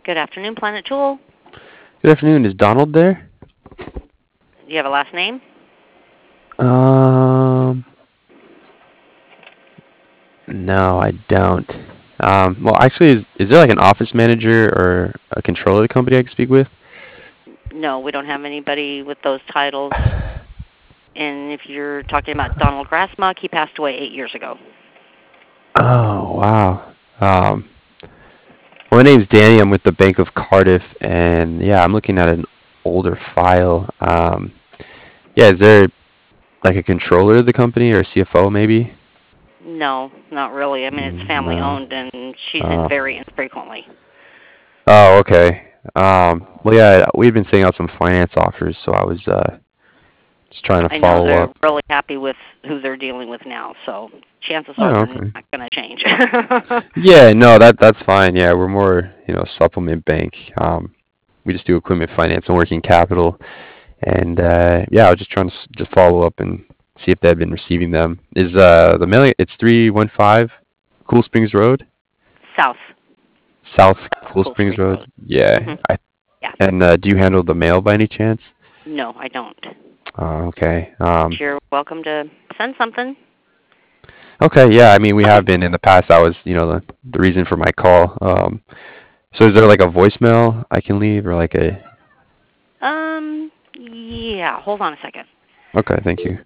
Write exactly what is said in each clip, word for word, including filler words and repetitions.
Good afternoon, Planet Tool. Good afternoon. Is Donald there? Do you have a last name? Um, no, I don't. Um, well, actually, is is there like an office manager or a controller of the company I can speak with? No, we don't have anybody with those titles. And if you're talking about Donald Grassmuck, he passed away eight years ago. Oh, wow. Um, well, my name's Danny. I'm with the Bank of Cardiff, and yeah, I'm looking at an older file. Um, yeah, is there like a controller of the company or a C F O maybe? No, not really. I mean, it's Mm, family no. owned, and she's in Oh. very infrequently. Oh, okay. Um, well, yeah, we've been sending out some finance offers, so I was uh, just trying to I know follow they're up. really happy with who they're dealing with now, so chances are Oh, they're okay. not going to change. Yeah, no, that that's fine. Yeah, we're more, you know, supplement bank. Um, we just do equipment finance and working capital. And uh, yeah, I was just trying to s- just follow up and see if they had been receiving them. Is uh the mailing? It's three one five Cool Springs Road, South South Cool Cool Springs Springs Road. Road. Yeah. hmm I Yeah. and uh, do you handle the mail by any chance? No, I don't. Oh, okay. Um, You're welcome to send something. okay. Yeah. I mean, we Okay. have been in the past. That was, you know, the the reason for my call. Um, so is there like a voicemail I can leave or like a? Um, yeah, hold on a second. Okay. Thank you.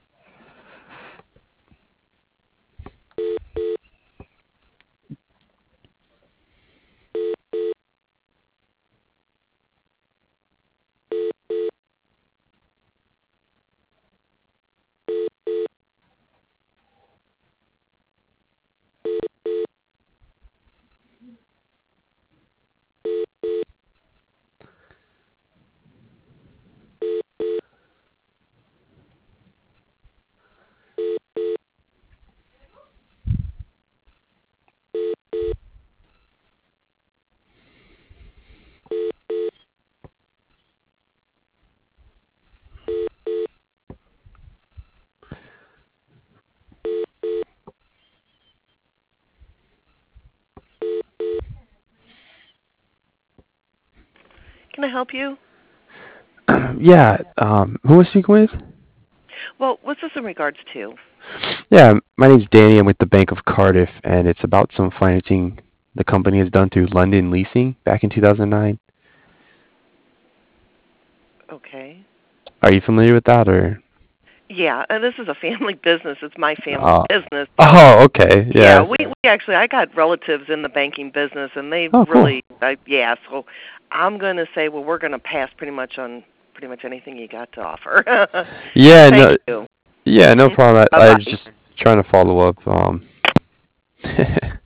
Can I help you? Yeah. Um, who am I speaking with? Well, what's this in regards to? Yeah, my name's Danny. I'm with the Bank of Cardiff, and it's about some financing the company has done through London Leasing back in two thousand nine. Okay. Are you familiar with that, or? Yeah, and this is a family business. It's my family Uh, business. So, oh, okay. yeah, Yeah. we, we actually, I got relatives in the banking business, and they Oh, cool. really, uh, yeah, so I'm going to say, well, we're going to pass pretty much on pretty much anything you got to offer. Yeah, Thank no, you. yeah, no problem. I, I was Bye-bye. just trying to follow up. Um,